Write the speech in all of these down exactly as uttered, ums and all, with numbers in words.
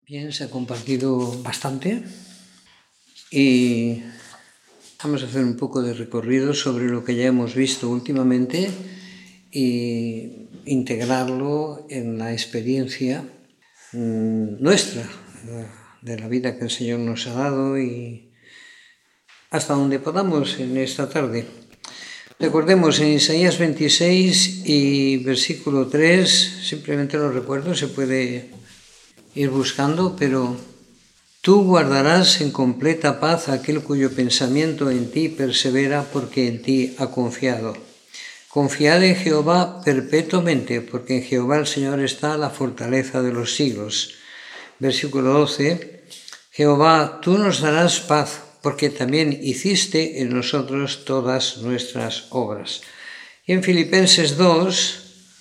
Bien, se ha compartido bastante y vamos a hacer un poco de recorrido sobre lo que ya hemos visto últimamente e integrarlo en la experiencia mmm, nuestra, de la vida que el Señor nos ha dado y hasta donde podamos en esta tarde. Recordemos en Isaías veintiséis y versículo tres, simplemente lo recuerdo, se puede ir buscando, pero tú guardarás en completa paz aquel cuyo pensamiento en ti persevera porque en ti ha confiado. Confiad en Jehová perpetuamente, porque en Jehová el Señor está la fortaleza de los siglos. Versículo doce, Jehová, tú nos darás paz, porque también hiciste en nosotros todas nuestras obras. Y en Filipenses dos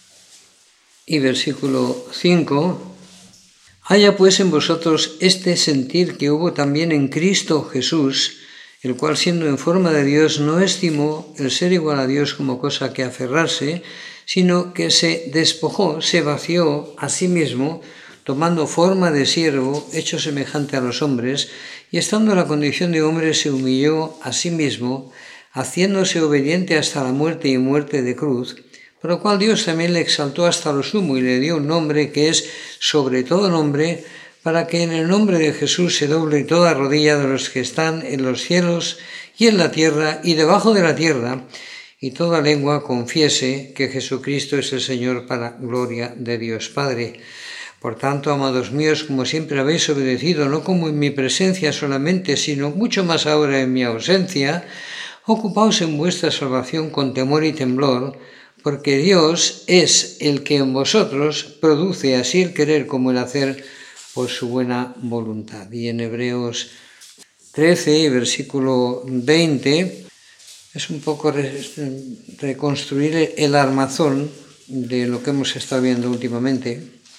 y versículo cinco, haya pues en vosotros este sentir que hubo también en Cristo Jesús, el cual siendo en forma de Dios no estimó el ser igual a Dios como cosa que aferrarse, sino que se despojó, se vació a sí mismo, tomando forma de siervo, hecho semejante a los hombres, y estando en la condición de hombre se humilló a sí mismo, haciéndose obediente hasta la muerte y muerte de cruz, por lo cual Dios también le exaltó hasta lo sumo y le dio un nombre que es sobre todo nombre, para que en el nombre de Jesús se doble toda rodilla de los que están en los cielos y en la tierra y debajo de la tierra, y toda lengua confiese que Jesucristo es el Señor para gloria de Dios Padre. Por tanto, amados míos, como siempre habéis obedecido, no como en mi presencia solamente, sino mucho más ahora en mi ausencia, ocupaos en vuestra salvación con temor y temblor, porque Dios es el que en vosotros produce así el querer como el hacer por su buena voluntad. Y en Hebreos trece, versículo veinte, es un poco reconstruir el armazón de lo que hemos estado viendo últimamente.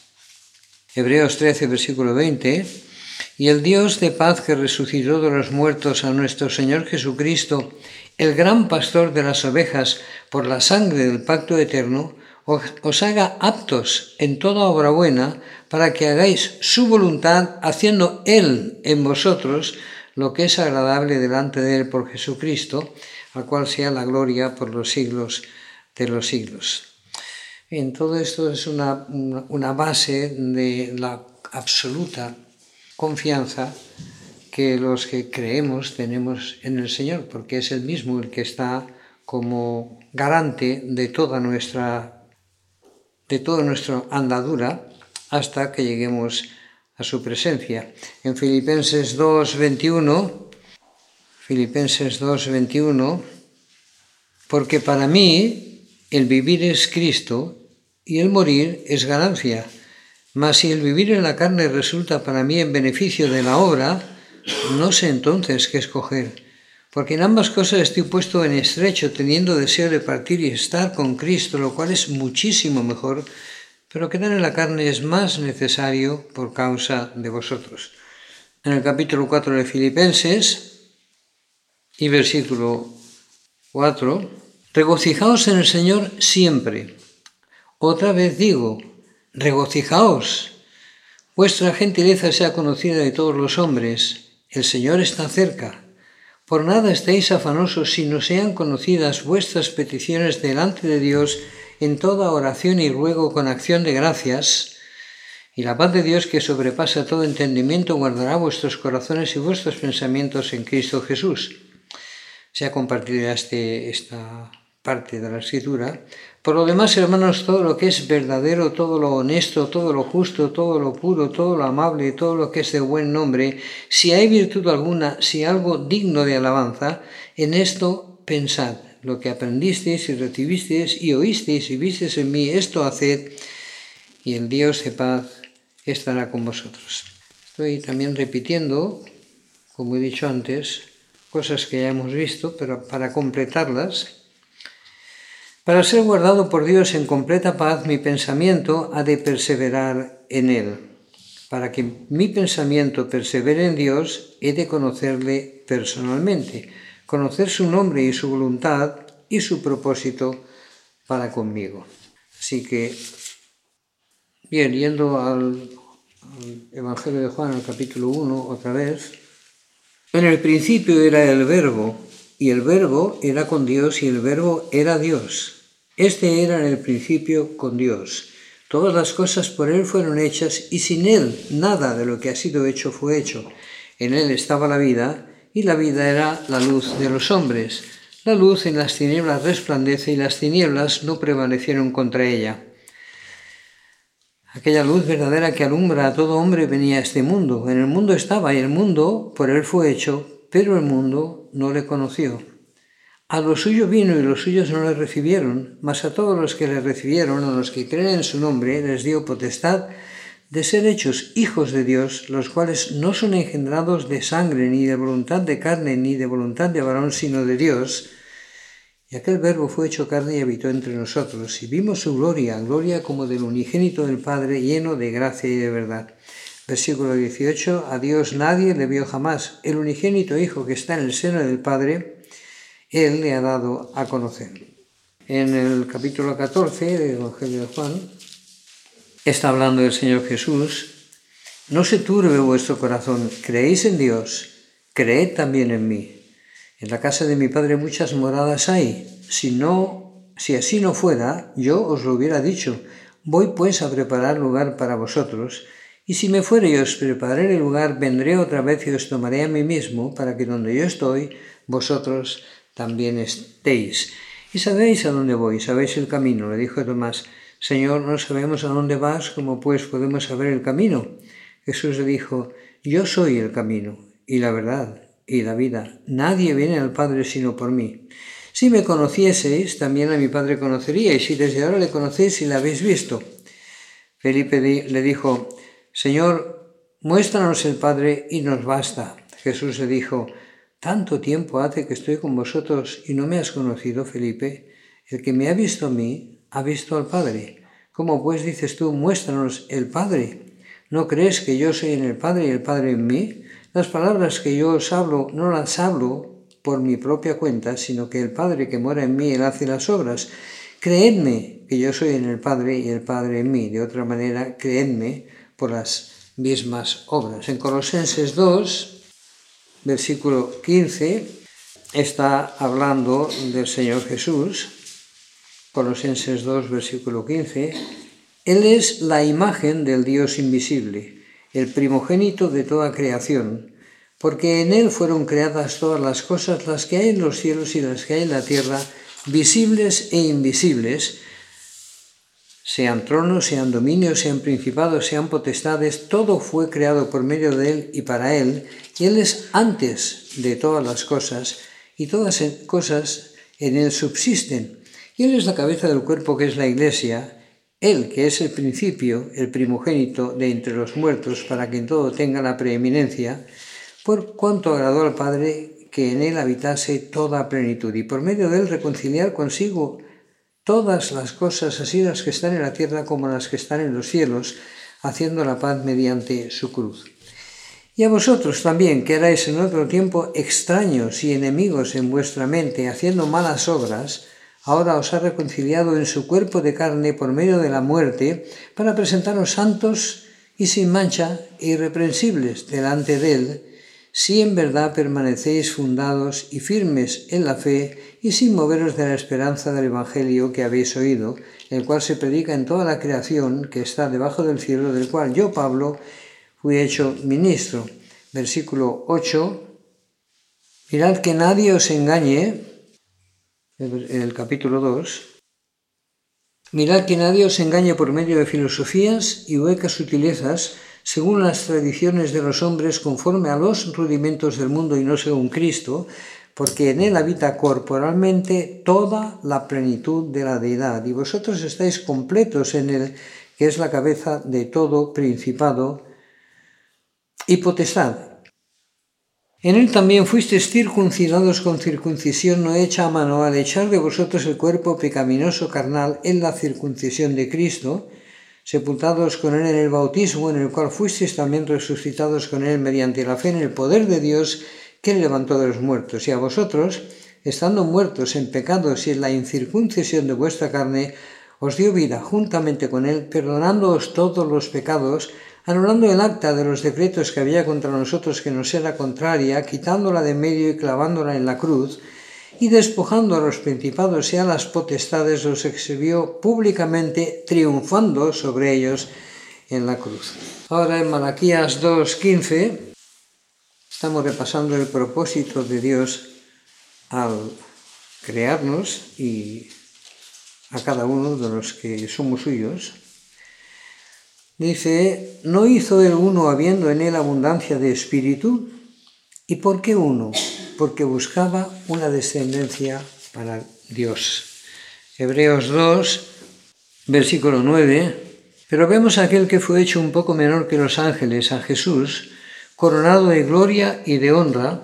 Hebreos trece, versículo veinte, y el Dios de paz que resucitó de los muertos a nuestro Señor Jesucristo, el gran pastor de las ovejas, por la sangre del pacto eterno, os haga aptos en toda obra buena, para que hagáis su voluntad, haciendo Él en vosotros lo que es agradable delante de Él por Jesucristo, al cual sea la gloria por los siglos de los siglos. Bien, todo esto es una, una base de la absoluta confianza que los que creemos tenemos en el Señor, porque es Él mismo el que está como garante de toda nuestra, de toda nuestra andadura hasta que lleguemos a su presencia. En Filipenses dos, veintiuno, Filipenses dos, veintiuno, porque para mí el vivir es Cristo y el morir es ganancia, mas si el vivir en la carne resulta para mí en beneficio de la obra, no sé entonces qué escoger, porque en ambas cosas estoy puesto en estrecho, teniendo deseo de partir y estar con Cristo, lo cual es muchísimo mejor, pero quedar en la carne es más necesario por causa de vosotros. En el capítulo cuatro de Filipenses y versículo cuatro, regocijaos en el Señor siempre. Otra vez digo, regocijaos. Vuestra gentileza sea conocida de todos los hombres. El Señor está cerca. Por nada estéis afanosos, sino sean conocidas vuestras peticiones delante de Dios en toda oración y ruego con acción de gracias. Y la paz de Dios, que sobrepasa todo entendimiento, guardará vuestros corazones y vuestros pensamientos en Cristo Jesús. Se ha compartido ya este, esta parte de la Escritura. Por lo demás, hermanos, todo lo que es verdadero, todo lo honesto, todo lo justo, todo lo puro, todo lo amable, todo lo que es de buen nombre, si hay virtud alguna, si algo digno de alabanza, en esto pensad. Lo que aprendisteis y recibisteis y oísteis y visteis en mí, esto haced, y el Dios de paz estará con vosotros. Estoy también repitiendo, como he dicho antes, cosas que ya hemos visto, pero para completarlas. Para ser guardado por Dios en completa paz, mi pensamiento ha de perseverar en Él. Para que mi pensamiento persevere en Dios, he de conocerle personalmente, conocer su nombre y su voluntad y su propósito para conmigo. Así que, bien, yendo al, Evangelio de Juan, el capítulo uno, otra vez. En el principio era el Verbo, y el Verbo era con Dios, y el Verbo era Dios. Este era en el principio con Dios. Todas las cosas por Él fueron hechas, y sin Él nada de lo que ha sido hecho fue hecho. En Él estaba la vida, y la vida era la luz de los hombres. La luz en las tinieblas resplandece, y las tinieblas no prevalecieron contra ella. Aquella luz verdadera que alumbra a todo hombre venía a este mundo. En el mundo estaba, y el mundo por Él fue hecho, pero el mundo no le conoció. A lo suyo vino, y los suyos no le recibieron, mas a todos los que le recibieron, a los que creen en su nombre, les dio potestad de ser hechos hijos de Dios, los cuales no son engendrados de sangre, ni de voluntad de carne, ni de voluntad de varón, sino de Dios. Y aquel Verbo fue hecho carne y habitó entre nosotros, y vimos su gloria, gloria como del unigénito del Padre, lleno de gracia y de verdad. Versículo dieciocho, a Dios nadie le vio jamás. El unigénito Hijo que está en el seno del Padre, Él le ha dado a conocer. En el capítulo catorce del Evangelio de Juan, está hablando el Señor Jesús. No se turbe vuestro corazón, creéis en Dios, creed también en mí. En la casa de mi Padre muchas moradas hay. Si no, si así no fuera, yo os lo hubiera dicho. Voy pues a preparar lugar para vosotros. Y si me fuere y os prepararé el lugar, vendré otra vez y os tomaré a mí mismo, para que donde yo estoy, vosotros también estéis. Y sabéis a dónde voy, sabéis el camino. Le dijo Tomás, Señor, no sabemos a dónde vas, ¿cómo pues podemos saber el camino? Jesús le dijo, yo soy el camino y la verdad y la vida. Nadie viene al Padre sino por mí. Si me conocieseis, también a mi Padre conoceríais, y desde ahora le conocéis y le habéis visto. Felipe le dijo, Señor, muéstranos el Padre y nos basta. Jesús le dijo, tanto tiempo hace que estoy con vosotros y no me has conocido, Felipe. El que me ha visto a mí, ha visto al Padre. ¿Cómo pues dices tú, muéstranos el Padre? ¿No crees que yo soy en el Padre y el Padre en mí? Las palabras que yo os hablo, no las hablo por mi propia cuenta, sino que el Padre que mora en mí, Él hace las obras. Creedme que yo soy en el Padre y el Padre en mí. De otra manera, creedme por las mismas obras. En Colosenses dos, versículo quince, está hablando del Señor Jesús. Colosenses dos, versículo quince. Él es la imagen del Dios invisible, el primogénito de toda creación, porque en Él fueron creadas todas las cosas, las que hay en los cielos y las que hay en la tierra, visibles e invisibles, sean tronos, sean dominios, sean principados, sean potestades, todo fue creado por medio de Él y para Él, y Él es antes de todas las cosas, y todas las cosas en Él subsisten. Y Él es la cabeza del cuerpo que es la Iglesia, Él que es el principio, el primogénito de entre los muertos, para que en todo tenga la preeminencia, por cuanto agradó al Padre que en Él habitase toda plenitud, y por medio de Él reconciliar consigo todas las cosas, así las que están en la tierra como las que están en los cielos, haciendo la paz mediante su cruz. Y a vosotros también, que erais en otro tiempo extraños y enemigos en vuestra mente, haciendo malas obras, ahora os ha reconciliado en su cuerpo de carne por medio de la muerte, para presentaros santos y sin mancha e irreprensibles delante de Él, si en verdad permanecéis fundados y firmes en la fe y sin moveros de la esperanza del Evangelio que habéis oído, el cual se predica en toda la creación que está debajo del cielo, del cual yo, Pablo, fui hecho ministro. Versículo ocho. Mirad que nadie os engañe, en el capítulo dos. Mirad que nadie os engañe por medio de filosofías y huecas sutilezas, según las tradiciones de los hombres, conforme a los rudimentos del mundo y no según Cristo, porque en Él habita corporalmente toda la plenitud de la deidad, y vosotros estáis completos en Él, que es la cabeza de todo principado y potestad. En Él también fuisteis circuncidados con circuncisión no hecha a mano, al echar de vosotros el cuerpo pecaminoso carnal en la circuncisión de Cristo, sepultados con Él en el bautismo, en el cual fuisteis también resucitados con Él mediante la fe en el poder de Dios que le levantó de los muertos. Y a vosotros, estando muertos en pecados y en la incircuncisión de vuestra carne, os dio vida juntamente con Él, perdonándoos todos los pecados, anulando el acta de los decretos que había contra nosotros que nos era contraria, quitándola de medio y clavándola en la cruz, y despojando a los principados y a las potestades, los exhibió públicamente, triunfando sobre ellos en la cruz. Ahora en Malaquías dos quince estamos repasando el propósito de Dios al crearnos y a cada uno de los que somos suyos. Dice, ¿no hizo el uno habiendo en él abundancia de espíritu? ¿Y por qué uno? Porque buscaba una descendencia para Dios. Hebreos dos, versículo nueve. Pero vemos a aquel que fue hecho un poco menor que los ángeles, a Jesús, coronado de gloria y de honra,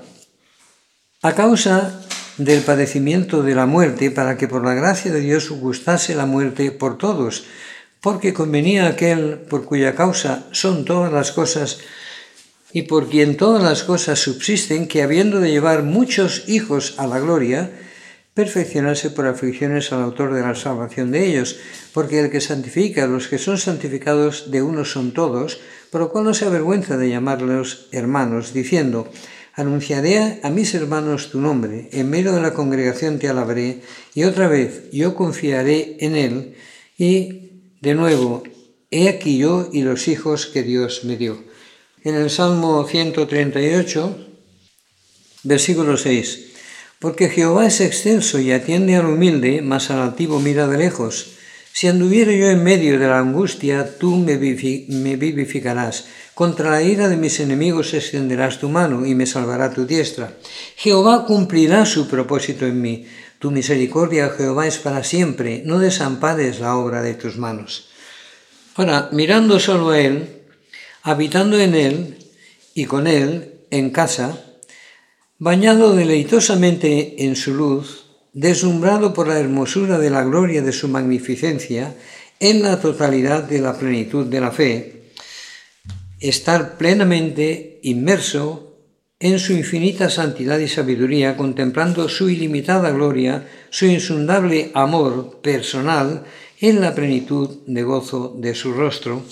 a causa del padecimiento de la muerte, para que por la gracia de Dios gustase la muerte por todos, porque convenía a aquel por cuya causa son todas las cosas y por quien todas las cosas subsisten, que habiendo de llevar muchos hijos a la gloria, perfeccionarse por aflicciones al autor de la salvación de ellos, porque el que santifica a los que son santificados de uno son todos, por lo cual no se avergüenza de llamarlos hermanos, diciendo, anunciaré a mis hermanos tu nombre, en medio de la congregación te alabaré, y otra vez yo confiaré en él, y de nuevo, he aquí yo y los hijos que Dios me dio. En el Salmo ciento treinta y ocho, versículo seis, porque Jehová es excelso y atiende al humilde, mas al altivo mira de lejos. Si anduviera yo en medio de la angustia, tú me vivificarás. Contra la ira de mis enemigos extenderás tu mano y me salvará tu diestra. Jehová cumplirá su propósito en mí. Tu misericordia, Jehová, es para siempre. No desampares la obra de tus manos. Ahora, mirando solo a Él, habitando en Él y con Él en casa, bañado deleitosamente en su luz, deslumbrado por la hermosura de la gloria de su magnificencia, en la totalidad de la plenitud de la fe, estar plenamente inmerso en su infinita santidad y sabiduría, contemplando su ilimitada gloria, su insondable amor personal, en la plenitud de gozo de su rostro.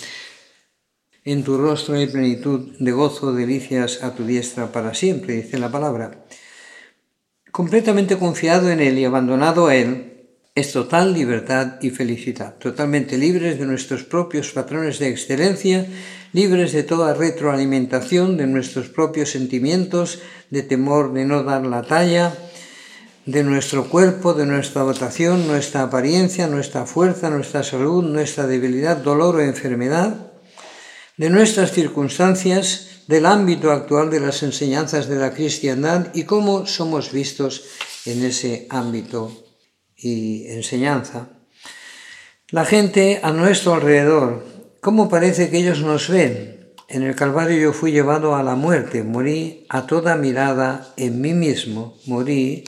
En tu rostro hay plenitud de gozo, delicias a tu diestra para siempre, dice la palabra. Completamente confiado en Él y abandonado a Él, es total libertad y felicidad, totalmente libres de nuestros propios patrones de excelencia, libres de toda retroalimentación de nuestros propios sentimientos, de temor de no dar la talla, de nuestro cuerpo, de nuestra dotación, nuestra apariencia, nuestra fuerza, nuestra salud, nuestra debilidad, dolor o enfermedad, de nuestras circunstancias, del ámbito actual de las enseñanzas de la cristiandad y cómo somos vistos en ese ámbito y enseñanza. La gente a nuestro alrededor, ¿cómo parece que ellos nos ven? En el Calvario yo fui llevado a la muerte, morí a toda mirada en mí mismo, morí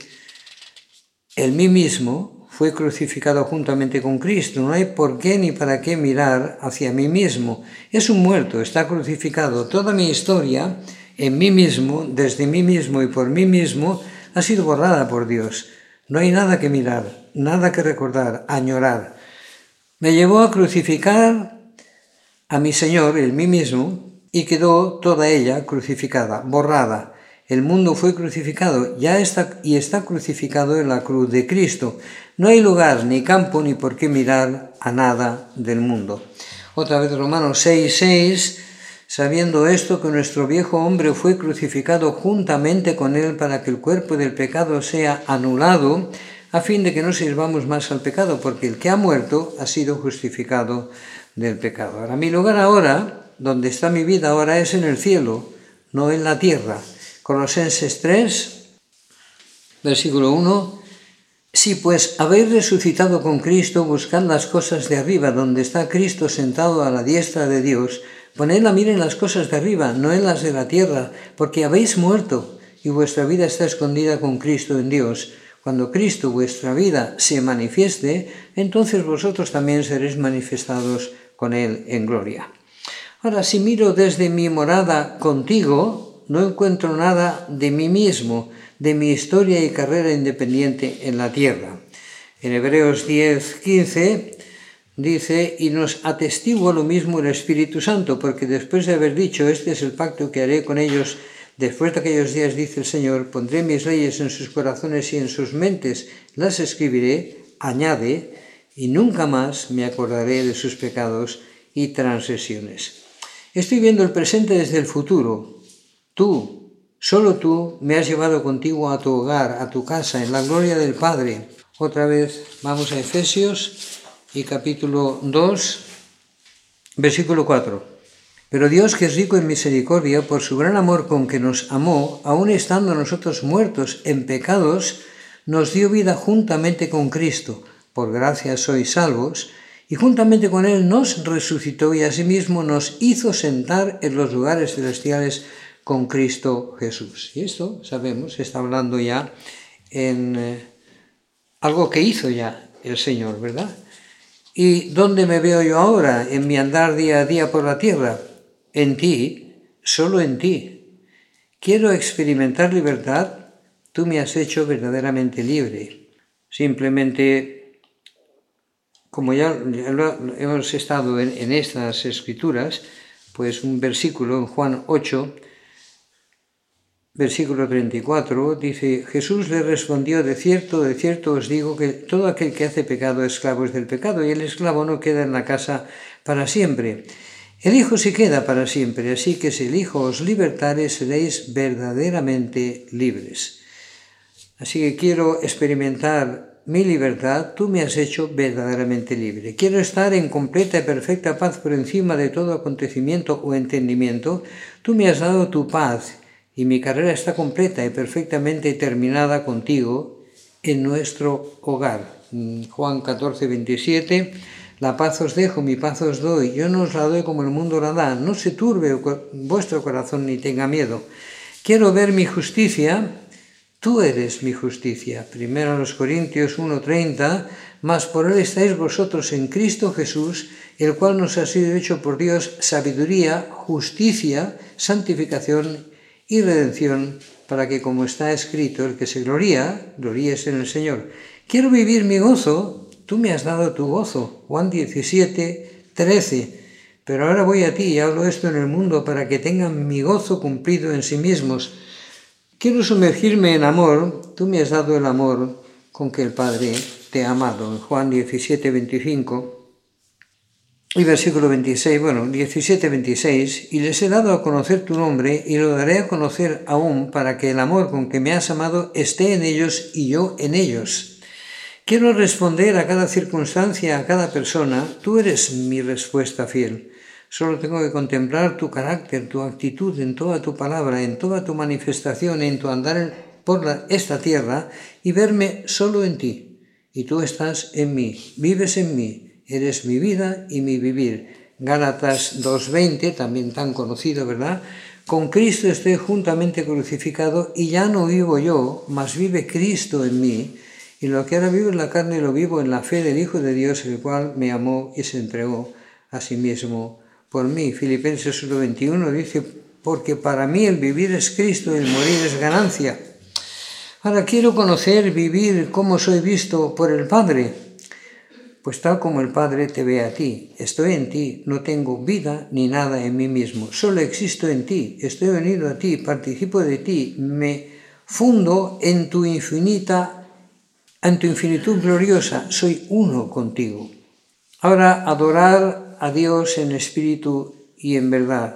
en mí mismo, fue crucificado juntamente con Cristo. No hay por qué ni para qué mirar hacia mí mismo. Es un muerto, está crucificado. Toda mi historia en mí mismo, desde mí mismo y por mí mismo, ha sido borrada por Dios. No hay nada que mirar, nada que recordar, añorar. Me llevó a crucificar a mi Señor, en mí mismo, y quedó toda ella crucificada, borrada. El mundo fue crucificado, ya está y está crucificado en la cruz de Cristo. No hay lugar, ni campo, ni por qué mirar a nada del mundo. Otra vez Romanos seis, seis, sabiendo esto que nuestro viejo hombre fue crucificado juntamente con él para que el cuerpo del pecado sea anulado, a fin de que no sirvamos más al pecado, porque el que ha muerto ha sido justificado del pecado. Ahora, mi lugar ahora, donde está mi vida ahora, es en el cielo, no en la tierra. Colosenses tres, versículo uno, si pues habéis resucitado con Cristo, buscad las cosas de arriba, donde está Cristo sentado a la diestra de Dios, poned la mira en las cosas de arriba, no en las de la tierra, porque habéis muerto y vuestra vida está escondida con Cristo en Dios. Cuando Cristo, vuestra vida, se manifieste, entonces vosotros también seréis manifestados con Él en gloria. Ahora, si miro desde mi morada contigo, no encuentro nada de mí mismo, de mi historia y carrera independiente en la tierra. En Hebreos diez, quince dice, y nos atestigua lo mismo el Espíritu Santo, porque después de haber dicho, este es el pacto que haré con ellos, después de aquellos días, dice el Señor, pondré mis leyes en sus corazones y en sus mentes las escribiré, añade, y nunca más me acordaré de sus pecados y transgresiones. Estoy viendo el presente desde el futuro. Tú, solo tú, me has llevado contigo a tu hogar, a tu casa, en la gloria del Padre. Otra vez vamos a Efesios y capítulo dos, versículo cuatro. Pero Dios, que es rico en misericordia, por su gran amor con que nos amó, aun estando nosotros muertos en pecados, nos dio vida juntamente con Cristo. Por gracia sois salvos, y juntamente con Él nos resucitó y asimismo nos hizo sentar en los lugares celestiales con Cristo Jesús. Y esto, sabemos, está hablando ya en eh, algo que hizo ya el Señor, ¿verdad? ¿Y dónde me veo yo ahora en mi andar día a día por la tierra? En ti, solo en ti. Quiero experimentar libertad, tú me has hecho verdaderamente libre. Simplemente, como ya, ya hemos estado en, en estas escrituras, pues un versículo en Juan ocho, versículo treinta y cuatro, dice, Jesús le respondió, de cierto, de cierto os digo que todo aquel que hace pecado, esclavo es del pecado, y el esclavo no queda en la casa para siempre. El Hijo sí queda para siempre, así que si el Hijo os libertare, seréis verdaderamente libres. Así que quiero experimentar mi libertad, tú me has hecho verdaderamente libre. Quiero estar en completa y perfecta paz por encima de todo acontecimiento o entendimiento. Tú me has dado tu paz y mi carrera está completa y perfectamente terminada contigo en nuestro hogar. Juan catorce, veintisiete, la paz os dejo, mi paz os doy. Yo no os la doy como el mundo la da. No se turbe vuestro corazón ni tenga miedo. Quiero ver mi justicia. Tú eres mi justicia. Primero a los Corintios uno treinta, mas por él estáis vosotros en Cristo Jesús, el cual nos ha sido hecho por Dios sabiduría, justicia, santificación y redención, para que, como está escrito, el que se gloría, gloríese en el Señor. Quiero vivir mi gozo, tú me has dado tu gozo. Juan diecisiete, trece. Pero ahora voy a ti y hablo esto en el mundo para que tengan mi gozo cumplido en sí mismos. Quiero sumergirme en amor, tú me has dado el amor con que el Padre te ha amado. En Juan diecisiete, veinticinco y versículo veintiséis, bueno, diecisiete, veintiséis, y les he dado a conocer tu nombre y lo daré a conocer aún para que el amor con que me has amado esté en ellos y yo en ellos. Quiero responder a cada circunstancia, a cada persona, tú eres mi respuesta fiel. Solo tengo que contemplar tu carácter, tu actitud en toda tu palabra, en toda tu manifestación, en tu andar por la, esta tierra y verme solo en ti. Y tú estás en mí, vives en mí, eres mi vida y mi vivir. Gálatas dos veinte, también tan conocido, ¿verdad? Con Cristo estoy juntamente crucificado y ya no vivo yo, mas vive Cristo en mí. Y lo que ahora vivo en la carne lo vivo en la fe del Hijo de Dios, el cual me amó y se entregó a sí mismo por mí. Filipenses uno veintiuno dice, porque para mí el vivir es Cristo y el morir es ganancia. Ahora quiero conocer, vivir cómo soy visto por el Padre. Pues tal como el Padre te ve a ti, estoy en ti, no tengo vida ni nada en mí mismo, solo existo en ti, estoy unido a ti, participo de ti, me fundo en tu infinita, en tu infinitud gloriosa, soy uno contigo. Ahora adorar a Dios en espíritu y en verdad.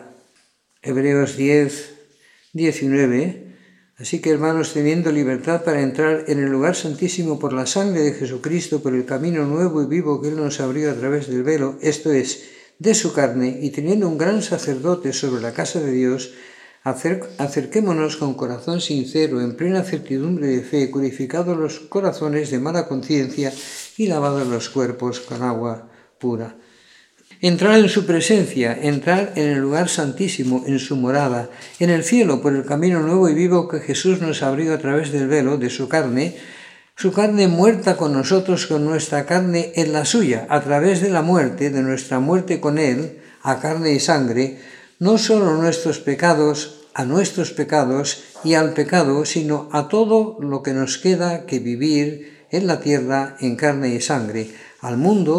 Hebreos diez, diecinueve. Así que, hermanos, teniendo libertad para entrar en el lugar santísimo por la sangre de Jesucristo, por el camino nuevo y vivo que Él nos abrió a través del velo, esto es, de su carne, y teniendo un gran sacerdote sobre la casa de Dios, acer- acerquémonos con corazón sincero, en plena certidumbre de fe, purificados los corazones de mala conciencia y lavados los cuerpos con agua pura. Entrar en su presencia, entrar en el lugar santísimo, en su morada, en el cielo, por el camino nuevo y vivo que Jesús nos abrió a través del velo de su carne, su carne muerta con nosotros, con nuestra carne en la suya, a través de la muerte, de nuestra muerte con Él, a carne y sangre, no solo nuestros pecados, a nuestros pecados y al pecado, sino a todo lo que nos queda que vivir en la tierra en carne y sangre, al mundo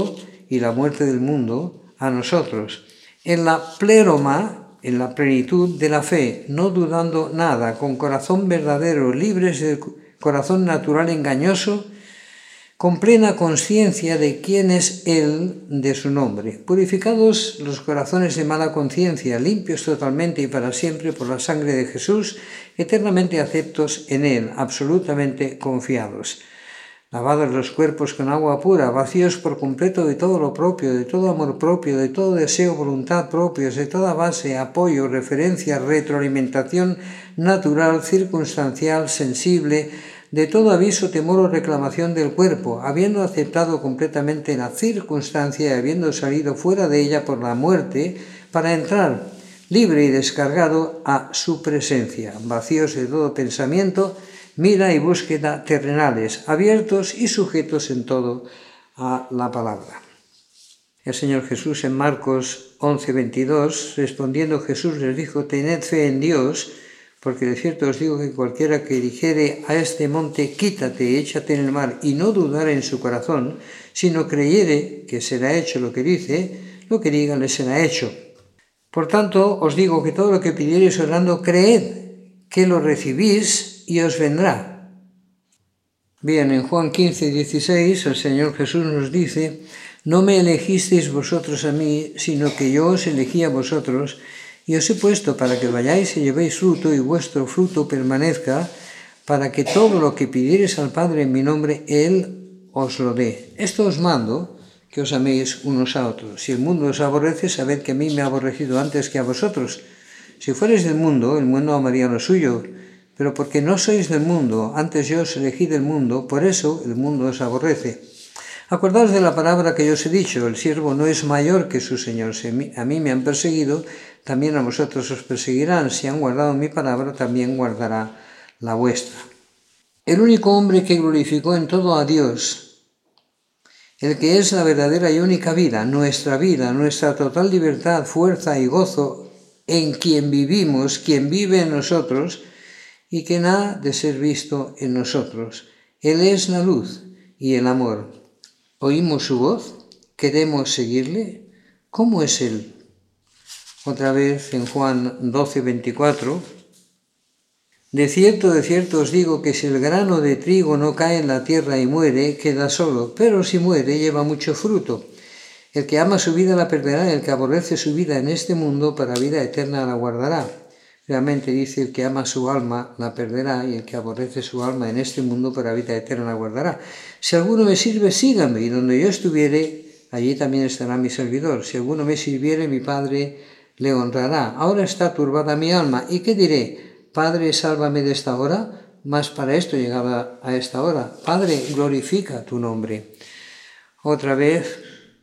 y la muerte del mundo, a nosotros, en la pleroma, en la plenitud de la fe, no dudando nada, con corazón verdadero, libres del corazón natural engañoso, con plena conciencia de quién es Él, de su nombre, purificados los corazones de mala conciencia, limpios totalmente y para siempre por la sangre de Jesús, eternamente aceptos en Él, absolutamente confiados. Lavados los cuerpos con agua pura, vacíos por completo de todo lo propio, de todo amor propio, de todo deseo, voluntad propios, de toda base, apoyo, referencia, retroalimentación natural, circunstancial, sensible, de todo aviso, temor o reclamación del cuerpo, habiendo aceptado completamente la circunstancia y habiendo salido fuera de ella por la muerte, para entrar libre y descargado a su presencia, vacíos de todo pensamiento, mira y búsqueda terrenales, abiertos y sujetos en todo a la palabra. El Señor Jesús en Marcos once veintidós, respondiendo Jesús les dijo: tened fe en Dios, porque de cierto os digo que cualquiera que dijere a este monte, quítate, échate en el mar, y no dudare en su corazón, sino creyere que será hecho lo que dice, lo que diga le será hecho. Por tanto, os digo que todo lo que pidiereis orando, creed que lo recibís y os vendrá. Bien, en Juan quince dieciséis, el Señor Jesús nos dice: no me elegisteis vosotros a mí, sino que yo os elegí a vosotros, y os he puesto para que vayáis y llevéis fruto, y vuestro fruto permanezca, para que todo lo que pidiereis al Padre en mi nombre, Él os lo dé. Esto os mando, que os améis unos a otros. Si el mundo os aborrece, sabed que a mí me ha aborrecido antes que a vosotros. Si fuereis del mundo, el mundo amaría lo suyo, pero porque no sois del mundo, antes yo os elegí del mundo, por eso el mundo os aborrece. Acordaos de la palabra que yo os he dicho: el siervo no es mayor que su Señor. Si a mí me han perseguido, también a vosotros os perseguirán. Si han guardado mi palabra, también guardará la vuestra. El único hombre que glorificó en todo a Dios, el que es la verdadera y única vida, nuestra vida, nuestra total libertad, fuerza y gozo, en quien vivimos, quien vive en nosotros, y que nada de ser visto en nosotros. Él es la luz y el amor. ¿Oímos su voz? ¿Queremos seguirle? ¿Cómo es Él? Otra vez en Juan doce veinticuatro. De cierto, de cierto os digo que si el grano de trigo no cae en la tierra y muere, queda solo, pero si muere, lleva mucho fruto. El que ama su vida la perderá, el que aborrece su vida en este mundo, para vida eterna la guardará. Realmente dice: el que ama su alma la perderá, y el que aborrece su alma en este mundo, para vida eterna la guardará. Si alguno me sirve, sígame, y donde yo estuviere, allí también estará mi servidor. Si alguno me sirviere, mi Padre le honrará. Ahora está turbada mi alma, ¿y qué diré? Padre, sálvame de esta hora, mas para esto llegaba a esta hora. Padre, glorifica tu nombre. Otra vez,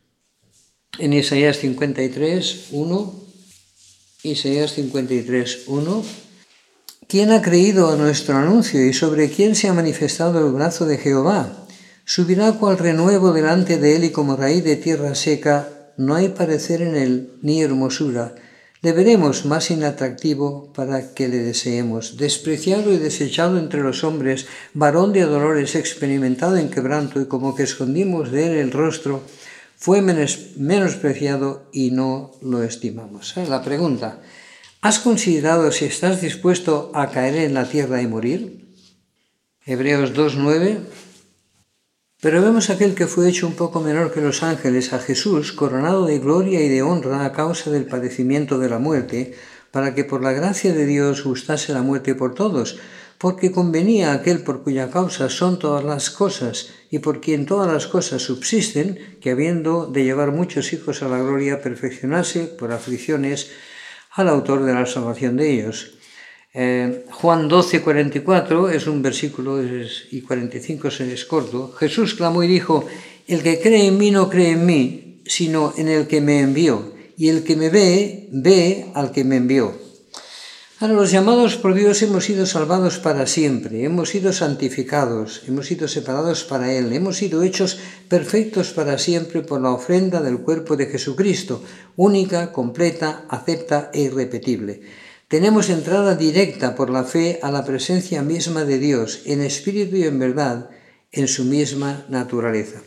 en Isaías cincuenta y tres, uno, Isaías cincuenta y tres, uno. ¿Quién ha creído a nuestro anuncio y sobre quién se ha manifestado el brazo de Jehová? Subirá cual renuevo delante de él y como raíz de tierra seca, no hay parecer en él ni hermosura. Le veremos más inatractivo para que le deseemos. Despreciado y desechado entre los hombres, varón de dolores, experimentado en quebranto, y como que escondimos de él el rostro, fue menospreciado y no lo estimamos. La pregunta: ¿has considerado si estás dispuesto a caer en la tierra y morir? Hebreos dos nueve. Pero vemos aquel que fue hecho un poco menor que los ángeles, a Jesús, coronado de gloria y de honra a causa del padecimiento de la muerte, para que por la gracia de Dios gustase la muerte por todos, porque convenía a aquel por cuya causa son todas las cosas, y por quien todas las cosas subsisten, que habiendo de llevar muchos hijos a la gloria, perfeccionase por aflicciones al autor de la salvación de ellos. Eh, Juan doce cuarenta y cuatro es un versículo, es, y cuarenta y cinco es corto. Jesús clamó y dijo: el que cree en mí no cree en mí, sino en el que me envió, y el que me ve, ve al que me envió. Ahora, los llamados por Dios hemos sido salvados para siempre, hemos sido santificados, hemos sido separados para Él, hemos sido hechos perfectos para siempre por la ofrenda del cuerpo de Jesucristo, única, completa, acepta e irrepetible. Tenemos entrada directa por la fe a la presencia misma de Dios, en espíritu y en verdad, en su misma naturaleza.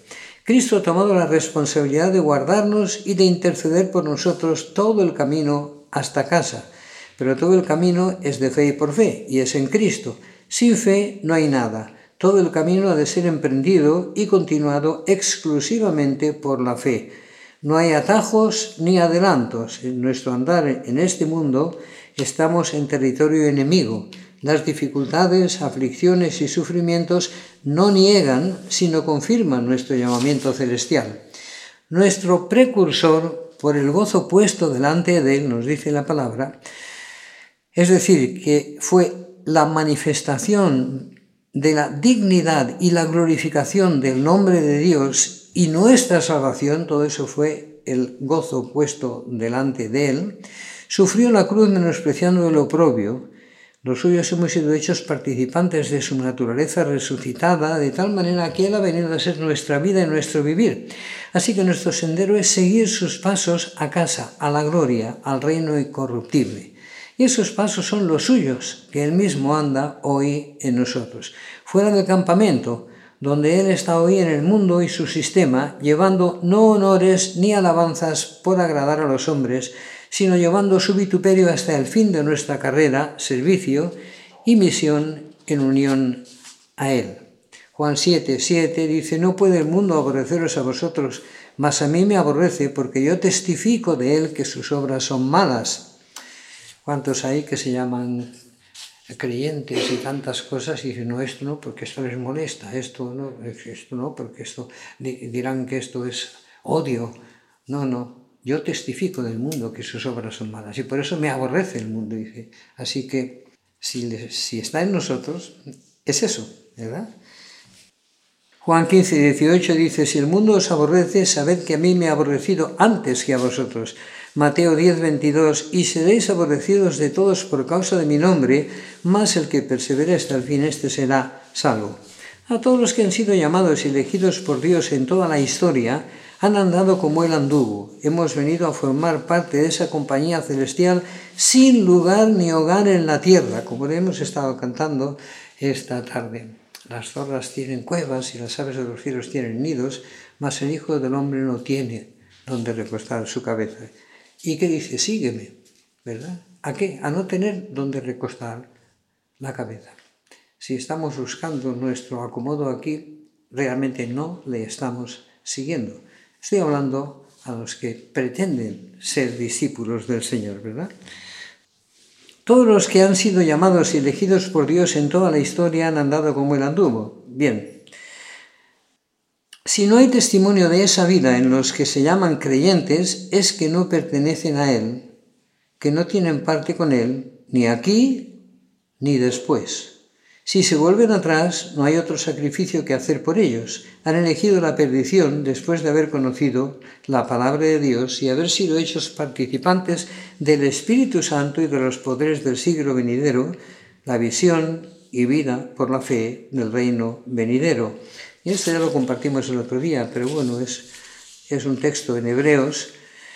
Cristo ha tomado la responsabilidad de guardarnos y de interceder por nosotros todo el camino hasta casa. Pero todo el camino es de fe y por fe, y es en Cristo. Sin fe no hay nada. Todo el camino ha de ser emprendido y continuado exclusivamente por la fe. No hay atajos ni adelantos. En nuestro andar en este mundo estamos en territorio enemigo. Las dificultades, aflicciones y sufrimientos no niegan, sino confirman nuestro llamamiento celestial. Nuestro precursor, por el gozo puesto delante de él, nos dice la palabra, es decir, que fue la manifestación de la dignidad y la glorificación del nombre de Dios y nuestra salvación, todo eso fue el gozo puesto delante de él, sufrió la cruz menospreciando el oprobio. Los suyos hemos sido hechos participantes de su naturaleza resucitada, de tal manera que él ha venido a ser nuestra vida y nuestro vivir. Así que nuestro sendero es seguir sus pasos a casa, a la gloria, al reino incorruptible. Y esos pasos son los suyos, que él mismo anda hoy en nosotros. Fuera del campamento, donde él está hoy en el mundo y su sistema, llevando no honores ni alabanzas por agradar a los hombres, sino llevando su vituperio hasta el fin de nuestra carrera, servicio y misión en unión a él. Juan siete, siete dice, no puede el mundo aborreceros a vosotros, mas a mí me aborrece, porque yo testifico de él que sus obras son malas. ¿Cuántos hay que se llaman creyentes y tantas cosas y dicen, no, esto no, porque esto les molesta, esto no, esto no, porque esto dirán que esto es odio? No, no, yo testifico del mundo que sus obras son malas y por eso me aborrece el mundo, dice. Así que si, si está en nosotros, es eso, ¿verdad? Juan quince, dieciocho dice, si el mundo os aborrece, sabed que a mí me ha aborrecido antes que a vosotros. Mateo diez, veintidós, y seréis aborrecidos de todos por causa de mi nombre, mas el que persevere hasta el fin, este será salvo. A todos los que han sido llamados y elegidos por Dios en toda la historia, han andado como él anduvo. Hemos venido a formar parte de esa compañía celestial sin lugar ni hogar en la tierra, como le hemos estado cantando esta tarde. Las zorras tienen cuevas y las aves de los cielos tienen nidos, mas el Hijo del Hombre no tiene donde recostar su cabeza. ¿Y qué dice? Sígueme, ¿verdad? ¿A qué? A no tener donde recostar la cabeza. Si estamos buscando nuestro acomodo aquí, realmente no le estamos siguiendo. Estoy hablando a los que pretenden ser discípulos del Señor, ¿verdad? Todos los que han sido llamados y elegidos por Dios en toda la historia han andado como él anduvo. Bien. Si no hay testimonio de esa vida en los que se llaman creyentes, es que no pertenecen a él, que no tienen parte con él, ni aquí ni después. Si se vuelven atrás, no hay otro sacrificio que hacer por ellos. Han elegido la perdición después de haber conocido la palabra de Dios y haber sido hechos participantes del Espíritu Santo y de los poderes del siglo venidero, la visión y vida por la fe del reino venidero. Y esto ya lo compartimos el otro día, pero bueno, es, es un texto en Hebreos,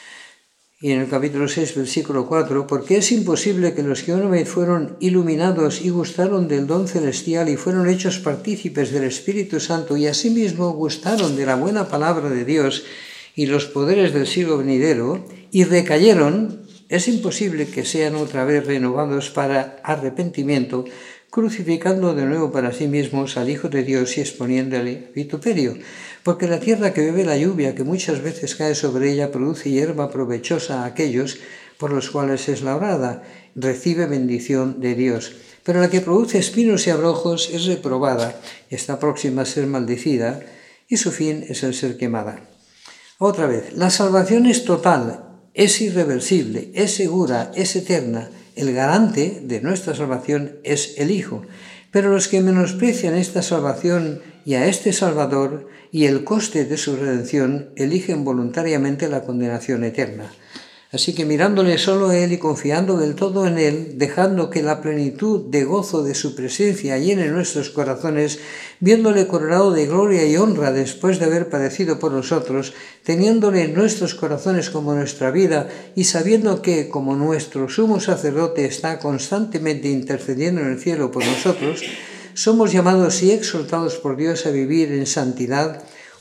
y en el capítulo seis, versículo cuatro, porque es imposible que los que una vez fueron iluminados y gustaron del don celestial y fueron hechos partícipes del Espíritu Santo y asimismo gustaron de la buena palabra de Dios y los poderes del siglo venidero y recayeron, es imposible que sean otra vez renovados para arrepentimiento, crucificando de nuevo para sí mismos al Hijo de Dios y exponiéndole vituperio. Porque la tierra que bebe la lluvia, que muchas veces cae sobre ella, produce hierba provechosa a aquellos por los cuales es labrada, recibe bendición de Dios. Pero la que produce espinos y abrojos es reprobada, está próxima a ser maldecida, y su fin es el ser quemada. Otra vez, la salvación es total, es irreversible, es segura, es eterna. El garante de nuestra salvación es el Hijo. Pero los que menosprecian esta salvación y a este Salvador y el coste de su redención, eligen voluntariamente la condenación eterna. Así que mirándole solo a Él y confiando del todo en Él, dejando que la plenitud de gozo de su presencia llene nuestros corazones, viéndole coronado de gloria y honra después de haber padecido por nosotros, teniéndole en nuestros corazones como nuestra vida y sabiendo que, como nuestro sumo sacerdote está constantemente intercediendo en el cielo por nosotros, somos llamados y exhortados por Dios a vivir en santidad,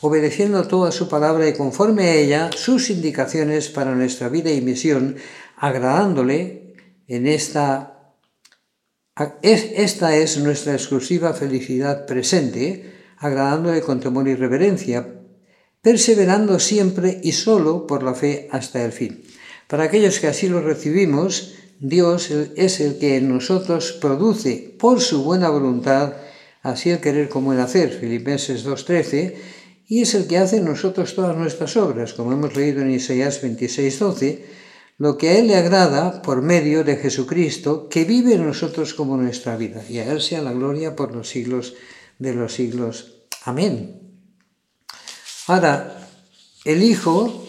obedeciendo toda su palabra y conforme a ella sus indicaciones para nuestra vida y misión, agradándole en esta... Esta es nuestra exclusiva felicidad presente, agradándole con temor y reverencia, perseverando siempre y solo por la fe hasta el fin. Para aquellos que así lo recibimos, Dios es el que en nosotros produce por su buena voluntad así el querer como el hacer, Filipenses dos trece, y es el que hace en nosotros todas nuestras obras, como hemos leído en Isaías veintiséis doce, lo que a Él le agrada por medio de Jesucristo, que vive en nosotros como nuestra vida, y a Él sea la gloria por los siglos de los siglos. Amén. Ahora, el Hijo,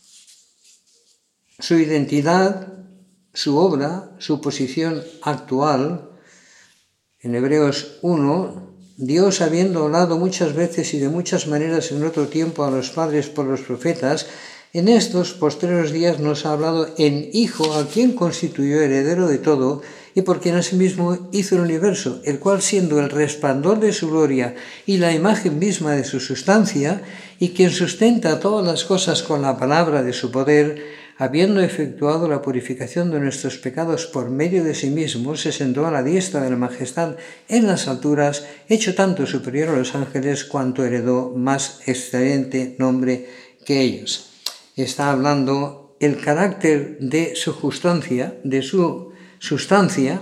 su identidad, su obra, su posición actual, en Hebreos uno, Dios, habiendo hablado muchas veces y de muchas maneras en otro tiempo a los padres por los profetas, en estos postreros días nos ha hablado en Hijo, a quien constituyó heredero de todo, y por quien asimismo hizo el universo, el cual, siendo el resplandor de su gloria y la imagen misma de su sustancia, y quien sustenta todas las cosas con la palabra de su poder, habiendo efectuado la purificación de nuestros pecados por medio de sí mismo, se sentó a la diestra de la majestad en las alturas, hecho tanto superior a los ángeles cuanto heredó más excelente nombre que ellos. Está hablando el carácter de su sustancia, de su sustancia,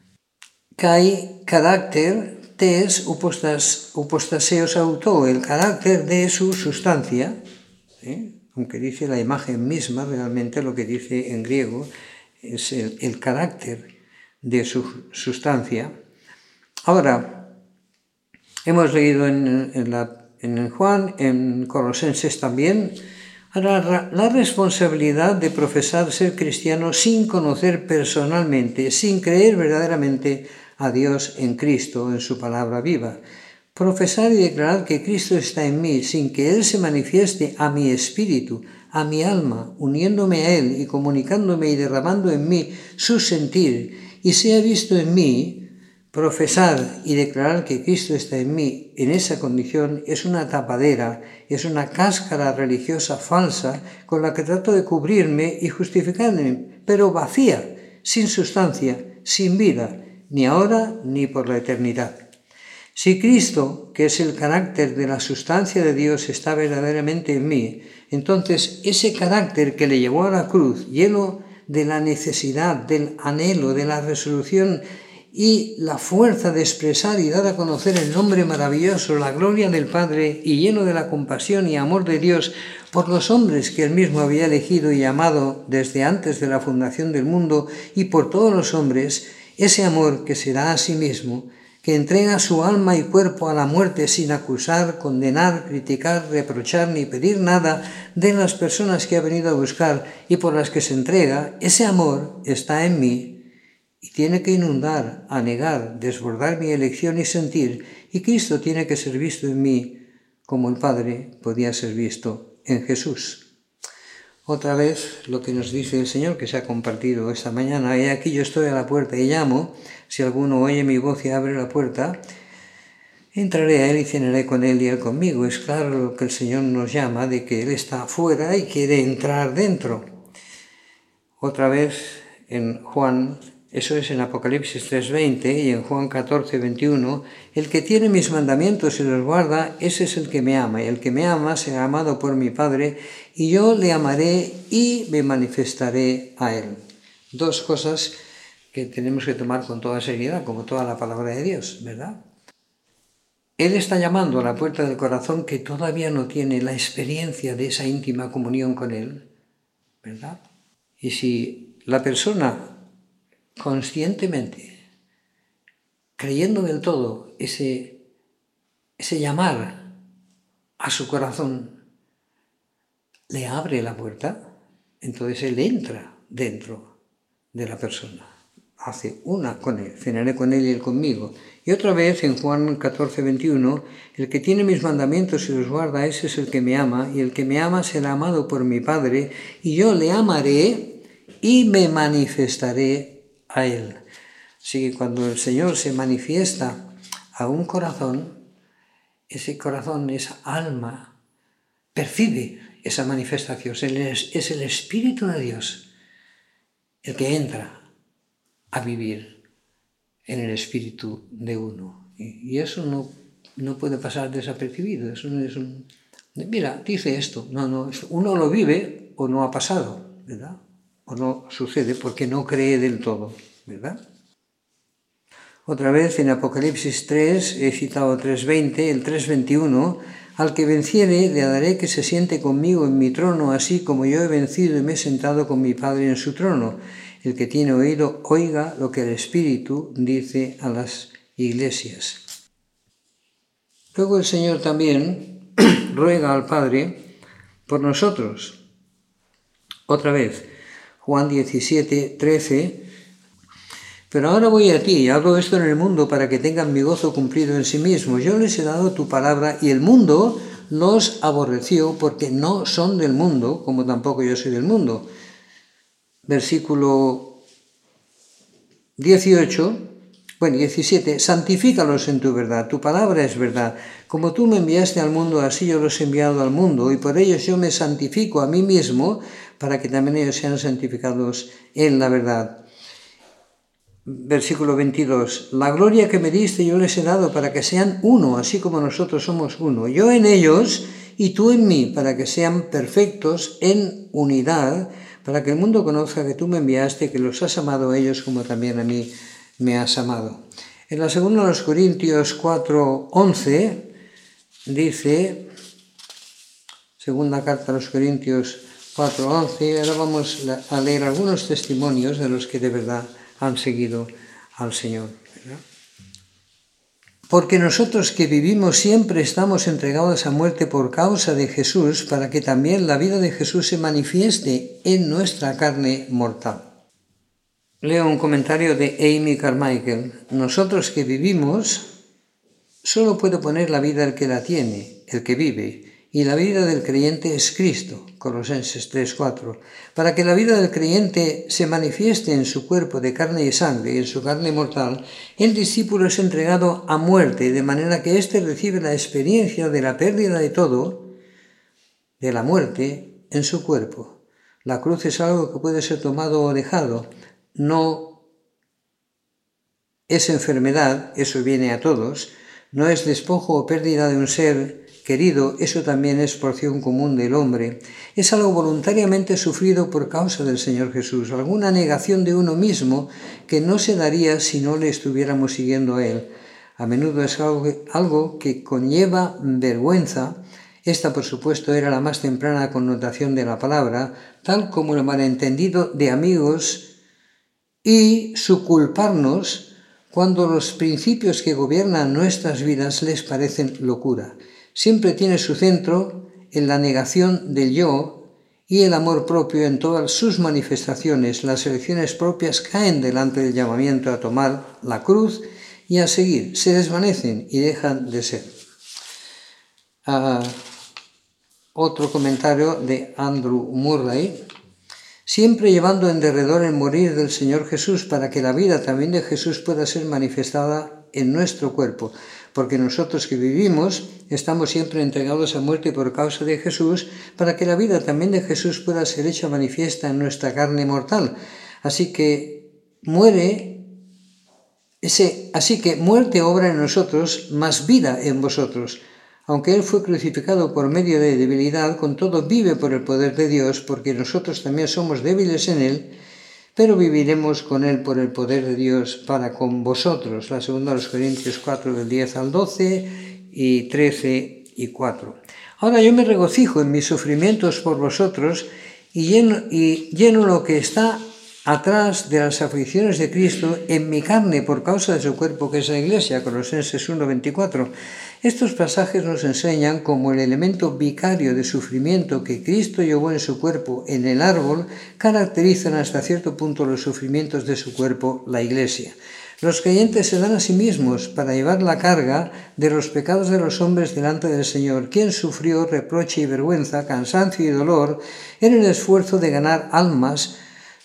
kai carácter tes upostas, upostaseos auto, el carácter de su sustancia, ¿eh? Aunque dice la imagen misma, realmente lo que dice en griego es el, el carácter de su sustancia. Ahora, hemos leído en, en, la, en Juan, en Colosenses también, ahora, la responsabilidad de profesar ser cristiano sin conocer personalmente, sin creer verdaderamente a Dios en Cristo, en su palabra viva. Profesar y declarar que Cristo está en mí, sin que Él se manifieste a mi espíritu, a mi alma, uniéndome a Él y comunicándome y derramando en mí su sentir, y sea visto en mí, profesar y declarar que Cristo está en mí en esa condición es una tapadera, es una cáscara religiosa falsa con la que trato de cubrirme y justificarme, pero vacía, sin sustancia, sin vida, ni ahora ni por la eternidad. Si Cristo, que es el carácter de la sustancia de Dios, está verdaderamente en mí, entonces ese carácter que le llevó a la cruz, lleno de la necesidad, del anhelo, de la resolución y la fuerza de expresar y dar a conocer el nombre maravilloso, la gloria del Padre, y lleno de la compasión y amor de Dios por los hombres que Él mismo había elegido y amado desde antes de la fundación del mundo, y por todos los hombres, ese amor que se da a sí mismo, que entrega su alma y cuerpo a la muerte sin acusar, condenar, criticar, reprochar ni pedir nada de las personas que ha venido a buscar y por las que se entrega, ese amor está en mí y tiene que inundar, anegar, desbordar mi elección y sentir, y Cristo tiene que ser visto en mí como el Padre podía ser visto en Jesús. Otra vez lo que nos dice el Señor, que se ha compartido esta mañana: he aquí yo estoy a la puerta y llamo, si alguno oye mi voz y abre la puerta, entraré a Él y cenaré con Él y Él conmigo. Es claro lo que el Señor nos llama, de que Él está afuera y quiere entrar dentro. Otra vez en Juan, eso es en Apocalipsis tres veinte, y en Juan catorce veintiuno, el que tiene mis mandamientos y los guarda, ese es el que me ama, y el que me ama será amado por mi Padre, y yo le amaré y me manifestaré a Él. Dos cosas que tenemos que tomar con toda seriedad, como toda la palabra de Dios, ¿verdad? Él está llamando a la puerta del corazón que todavía no tiene la experiencia de esa íntima comunión con Él, ¿verdad? Y si la persona conscientemente, creyendo del todo ese, ese llamar a su corazón, le abre la puerta, entonces Él entra dentro de la persona. Hace una con Él, cenaré con Él y Él conmigo. Y otra vez en Juan catorce veintiuno, el que tiene mis mandamientos y los guarda, ese es el que me ama, y el que me ama será amado por mi Padre, y yo le amaré y me manifestaré a Él. Así que cuando el Señor se manifiesta a un corazón, ese corazón, esa alma, percibe esa manifestación. Es el Espíritu de Dios el que entra a vivir en el espíritu de uno. Y eso no, no puede pasar desapercibido. Eso no es un... Mira, dice esto. No, no, uno lo vive o no ha pasado, ¿verdad? O no sucede porque no cree del todo, ¿verdad? Otra vez en Apocalipsis tres, he citado tres veinte, el tres veintiuno, al que venciere le daré que se siente conmigo en mi trono, así como yo he vencido y me he sentado con mi Padre en su trono. El que tiene oído, oiga lo que el Espíritu dice a las iglesias. Luego el Señor también ruega al Padre por nosotros. Otra vez, Juan diecisiete, trece, pero ahora voy a ti, hago esto en el mundo para que tengan mi gozo cumplido en sí mismos. Yo les he dado tu palabra y el mundo los aborreció porque no son del mundo, como tampoco yo soy del mundo. Versículo dieciocho, bueno, diecisiete, santifícalos en tu verdad, tu palabra es verdad. Como tú me enviaste al mundo, así yo los he enviado al mundo, y por ellos yo me santifico a mí mismo, para que también ellos sean santificados en la verdad. Versículo veintidós, la gloria que me diste yo les he dado para que sean uno, así como nosotros somos uno. Yo en ellos y tú en mí, para que sean perfectos en unidad, para que el mundo conozca que tú me enviaste, que los has amado a ellos como también a mí me has amado. En la segunda de los Corintios cuatro, once, dice, segunda carta a los Corintios cuatro, once, ahora vamos a leer algunos testimonios de los que de verdad han seguido al Señor, ¿verdad? Porque nosotros que vivimos siempre estamos entregados a muerte por causa de Jesús, para que también la vida de Jesús se manifieste en nuestra carne mortal. Leo un comentario de Amy Carmichael. Nosotros que vivimos, solo puedo poner la vida el que la tiene, el que vive, y la vida del creyente es Cristo, Colosenses tres, cuatro. Para que la vida del creyente se manifieste en su cuerpo de carne y sangre y en su carne mortal, el discípulo es entregado a muerte, de manera que éste recibe la experiencia de la pérdida de todo, de la muerte, en su cuerpo. La cruz es algo que puede ser tomado o dejado, no es enfermedad, eso viene a todos, no es despojo o pérdida de un ser querido, eso también es porción común del hombre. Es algo voluntariamente sufrido por causa del Señor Jesús, alguna negación de uno mismo que no se daría si no le estuviéramos siguiendo a Él. A menudo es algo que, algo que conlleva vergüenza. Esta, por supuesto, era la más temprana connotación de la palabra, tal como el malentendido de amigos y su culparnos cuando los principios que gobiernan nuestras vidas les parecen locura. Siempre tiene su centro en la negación del yo y el amor propio en todas sus manifestaciones. Las elecciones propias caen delante del llamamiento a tomar la cruz y a seguir, se desvanecen y dejan de ser. Uh, otro comentario de Andrew Murray. Siempre llevando en derredor el morir del Señor Jesús, para que la vida también de Jesús pueda ser manifestada en nuestro cuerpo, porque nosotros que vivimos estamos siempre entregados a muerte por causa de Jesús, para que la vida también de Jesús pueda ser hecha manifiesta en nuestra carne mortal. Así que muere, ese, así que muerte obra en nosotros, más vida en vosotros. Aunque Él fue crucificado por medio de debilidad, con todo vive por el poder de Dios, porque nosotros también somos débiles en Él, pero viviremos con Él por el poder de Dios para con vosotros. La segunda de los Corintios cuatro, del diez al doce y trece y cuatro. Ahora yo me regocijo en mis sufrimientos por vosotros y lleno, y lleno lo que está atrás de las aflicciones de Cristo en mi carne por causa de su cuerpo, que es la Iglesia, Colosenses uno, veinticuatro. Estos pasajes nos enseñan como el elemento vicario de sufrimiento que Cristo llevó en su cuerpo en el árbol caracterizan hasta cierto punto los sufrimientos de su cuerpo, la Iglesia. Los creyentes se dan a sí mismos para llevar la carga de los pecados de los hombres delante del Señor, quien sufrió reproche y vergüenza, cansancio y dolor en el esfuerzo de ganar almas.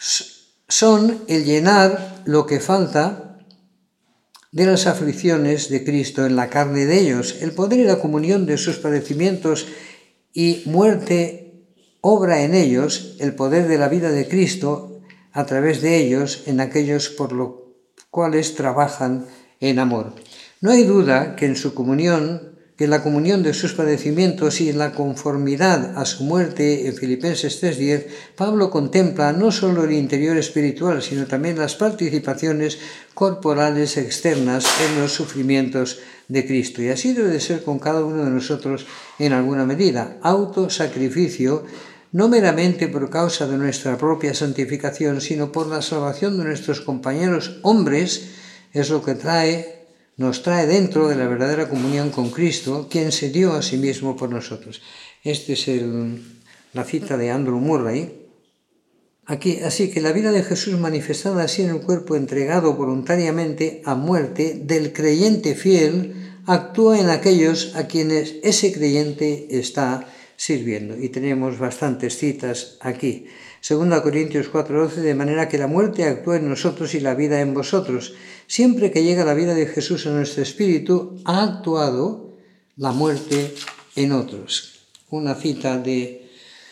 Son el llenar lo que falta de las aflicciones de Cristo en la carne de ellos, el poder y la comunión de sus padecimientos y muerte obra en ellos el poder de la vida de Cristo a través de ellos en aquellos por los cuales trabajan en amor. No hay duda que en su comunión, que en la comunión de sus padecimientos y en la conformidad a su muerte, en Filipenses tres diez, Pablo contempla no solo el interior espiritual, sino también las participaciones corporales externas en los sufrimientos de Cristo. Y así debe de ser con cada uno de nosotros en alguna medida. Autosacrificio, no meramente por causa de nuestra propia santificación, sino por la salvación de nuestros compañeros hombres, es lo que trae nos trae dentro de la verdadera comunión con Cristo, quien se dio a sí mismo por nosotros. Esta es el, la cita de Andrew Murray. Aquí, así que la vida de Jesús manifestada así en el cuerpo entregado voluntariamente a muerte del creyente fiel, actúa en aquellos a quienes ese creyente está sirviendo. Y tenemos bastantes citas aquí. Segunda Corintios cuatro doce, de manera que la muerte actúa en nosotros y la vida en vosotros. Siempre que llega la vida de Jesús en nuestro espíritu, ha actuado la muerte en otros. Una cita de,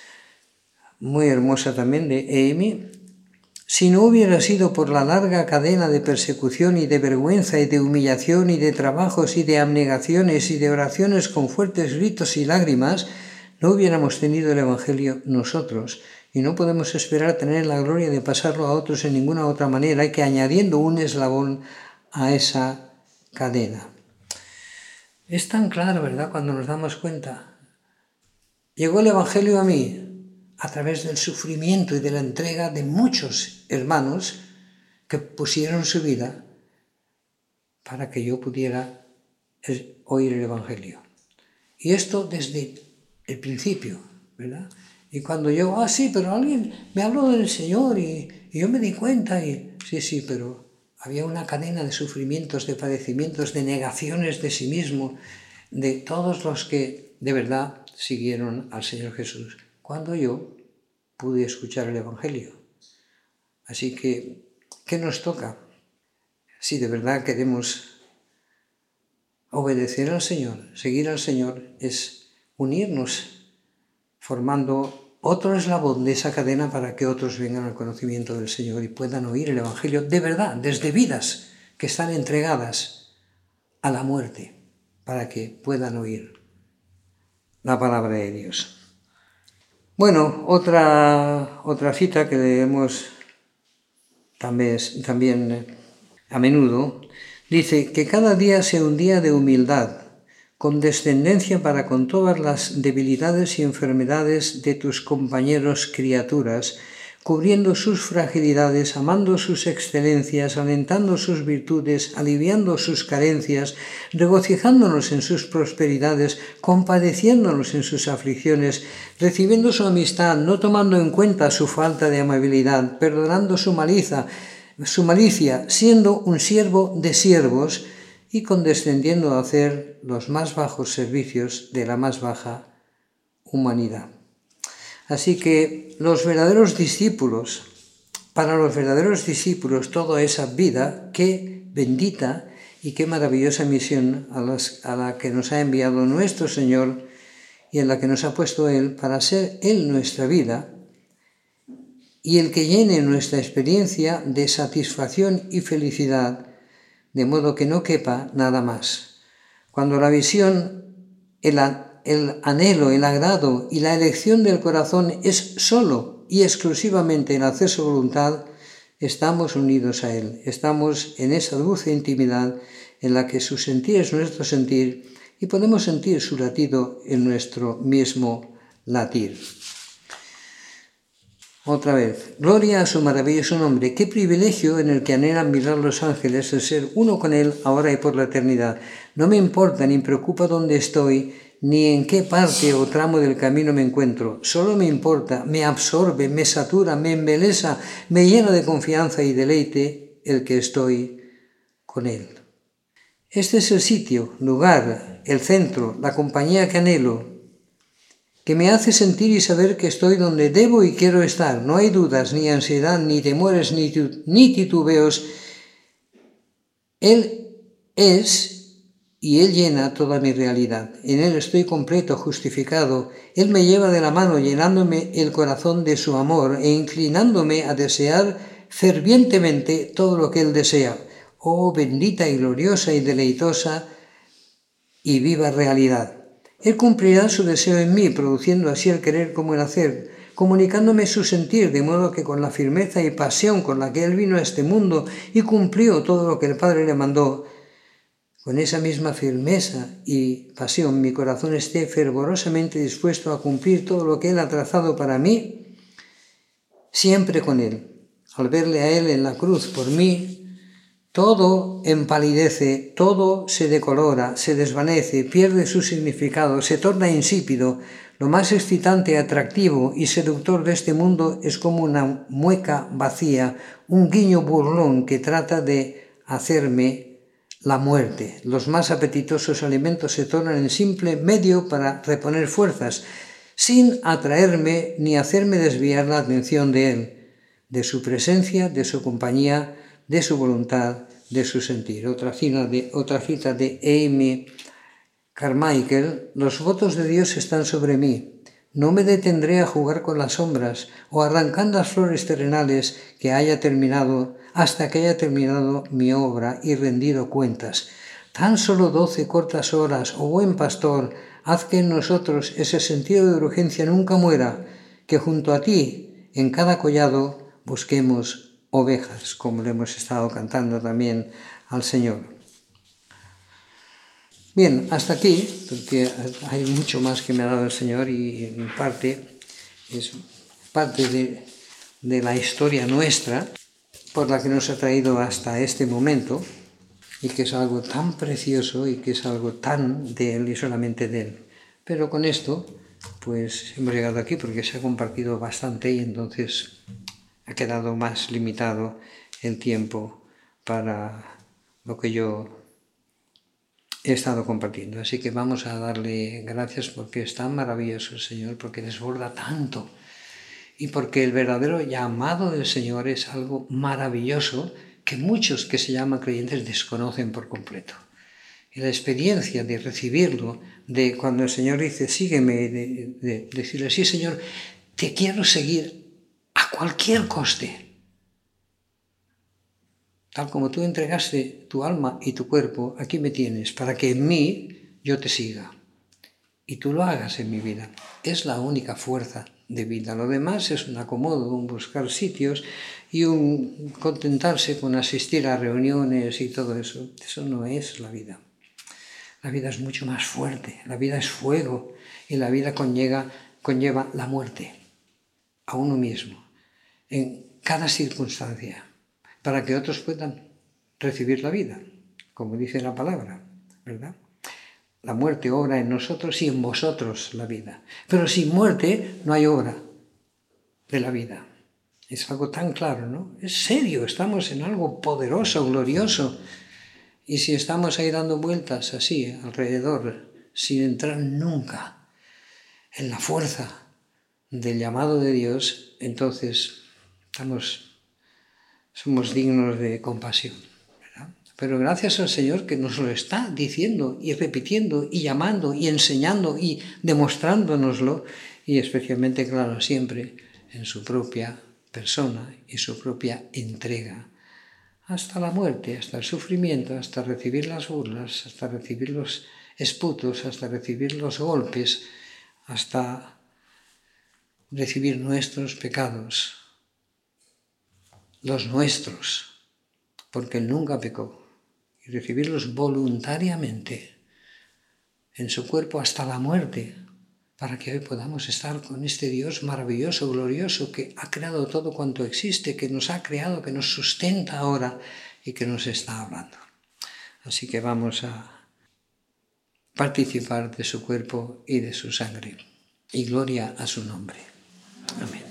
muy hermosa también de Amy. Si no hubiera sido por la larga cadena de persecución y de vergüenza y de humillación y de trabajos y de abnegaciones y de oraciones con fuertes gritos y lágrimas, no hubiéramos tenido el Evangelio nosotros. Y no podemos esperar tener la gloria de pasarlo a otros en ninguna otra manera que añadiendo un eslabón a esa cadena. Es tan claro, ¿verdad?, cuando nos damos cuenta. Llegó el Evangelio a mí a través del sufrimiento y de la entrega de muchos hermanos que pusieron su vida para que yo pudiera oír el Evangelio. Y esto desde el principio, ¿verdad? Y cuando yo, ah, sí, pero alguien me habló del Señor y, y yo me di cuenta, y sí, sí, pero había una cadena de sufrimientos, de padecimientos, de negaciones de sí mismo, de todos los que de verdad siguieron al Señor Jesús, cuando yo pude escuchar el Evangelio. Así que, ¿qué nos toca? Si de verdad queremos obedecer al Señor, seguir al Señor, es unirnos formando otro eslabón de esa cadena para que otros vengan al conocimiento del Señor y puedan oír el Evangelio de verdad, desde vidas que están entregadas a la muerte, para que puedan oír la palabra de Dios. Bueno, otra, otra cita que leemos también, también a menudo, dice que cada día sea un día de humildad, condescendencia para con todas las debilidades y enfermedades de tus compañeros criaturas, cubriendo sus fragilidades, amando sus excelencias, alentando sus virtudes, aliviando sus carencias, regocijándonos en sus prosperidades, compadeciéndonos en sus aflicciones, recibiendo su amistad, no tomando en cuenta su falta de amabilidad, perdonando su malicia, su malicia, siendo un siervo de siervos, y condescendiendo a hacer los más bajos servicios de la más baja humanidad. Así que los verdaderos discípulos, para los verdaderos discípulos, toda esa vida, qué bendita y qué maravillosa misión a, las, a la que nos ha enviado nuestro Señor y en la que nos ha puesto Él para ser Él nuestra vida y el que llene nuestra experiencia de satisfacción y felicidad, de modo que no quepa nada más. Cuando la visión, el, el anhelo, el agrado y la elección del corazón es solo y exclusivamente el hacer su voluntad, estamos unidos a Él, estamos en esa dulce intimidad en la que su sentir es nuestro sentir y podemos sentir su latido en nuestro mismo latir. Otra vez, gloria a su maravilloso nombre. Qué privilegio en el que anhelan mirar los ángeles el ser uno con Él ahora y por la eternidad. No me importa ni preocupa dónde estoy, ni en qué parte o tramo del camino me encuentro. Solo me importa, me absorbe, me satura, me embelesa, me llena de confianza y deleite el que estoy con Él. Este es el sitio, lugar, el centro, la compañía que anhelo, que me hace sentir y saber que estoy donde debo y quiero estar. No hay dudas, ni ansiedad, ni temores, ni, ni titubeos. Él es y Él llena toda mi realidad. En Él estoy completo, justificado. Él me lleva de la mano, llenándome el corazón de su amor e inclinándome a desear fervientemente todo lo que Él desea. Oh, bendita y gloriosa y deleitosa y viva realidad. Él cumplirá su deseo en mí, produciendo así el querer como el hacer, comunicándome su sentir, de modo que con la firmeza y pasión con la que Él vino a este mundo y cumplió todo lo que el Padre le mandó, con esa misma firmeza y pasión mi corazón esté fervorosamente dispuesto a cumplir todo lo que Él ha trazado para mí, siempre con Él. Al verle a Él en la cruz por mí, todo empalidece, todo se decolora, se desvanece, pierde su significado, se torna insípido. Lo más excitante, atractivo y seductor de este mundo es como una mueca vacía, un guiño burlón que trata de hacerme la muerte. Los más apetitosos alimentos se tornan en simple medio para reponer fuerzas, sin atraerme ni hacerme desviar la atención de Él, de su presencia, de su compañía, de su voluntad, de su sentir. Otra cita de, otra cita de Amy Carmichael: los votos de Dios están sobre mí. No me detendré a jugar con las sombras o arrancar las flores terrenales que haya terminado, hasta que haya terminado mi obra y rendido cuentas. Tan solo doce cortas horas, oh buen pastor, haz que en nosotros ese sentido de urgencia nunca muera, que junto a ti, en cada collado, busquemos ovejas, como le hemos estado cantando también al Señor. Bien, hasta aquí, porque hay mucho más que me ha dado el Señor y en parte es parte de, de la historia nuestra por la que nos ha traído hasta este momento y que es algo tan precioso y que es algo tan de Él y solamente de Él. Pero con esto, pues hemos llegado aquí porque se ha compartido bastante y entonces ha quedado más limitado el tiempo para lo que yo he estado compartiendo. Así que vamos a darle gracias porque es tan maravilloso el Señor, porque desborda tanto y porque el verdadero llamado del Señor es algo maravilloso que muchos que se llaman creyentes desconocen por completo. Y la experiencia de recibirlo, de cuando el Señor dice sígueme, de, de decirle sí Señor, te quiero seguir a cualquier coste. Tal como tú entregaste tu alma y tu cuerpo, aquí me tienes, para que en mí yo te siga. Y tú lo hagas en mi vida. Es la única fuerza de vida. Lo demás es un acomodo, un buscar sitios y un contentarse con asistir a reuniones y todo eso. Eso no es la vida. La vida es mucho más fuerte. La vida es fuego y la vida conlleva, conlleva la muerte a uno mismo, en cada circunstancia, para que otros puedan recibir la vida, como dice la palabra, ¿verdad? La muerte obra en nosotros y en vosotros la vida. Pero sin muerte no hay obra de la vida. Es algo tan claro, ¿no? Es serio, estamos en algo poderoso, glorioso. Y si estamos ahí dando vueltas así, alrededor, sin entrar nunca en la fuerza del llamado de Dios, entonces estamos... somos dignos de compasión, ¿verdad? Pero gracias al Señor que nos lo está diciendo y repitiendo y llamando y enseñando y demostrándonoslo, y especialmente, claro, siempre en su propia persona y su propia entrega, hasta la muerte, hasta el sufrimiento, hasta recibir las burlas, hasta recibir los esputos, hasta recibir los golpes, hasta recibir nuestros pecados, los nuestros, porque Él nunca pecó, y recibirlos voluntariamente en su cuerpo hasta la muerte, para que hoy podamos estar con este Dios maravilloso, glorioso, que ha creado todo cuanto existe, que nos ha creado, que nos sustenta ahora y que nos está hablando. Así que vamos a participar de su cuerpo y de su sangre. Y gloria a su nombre. Amén.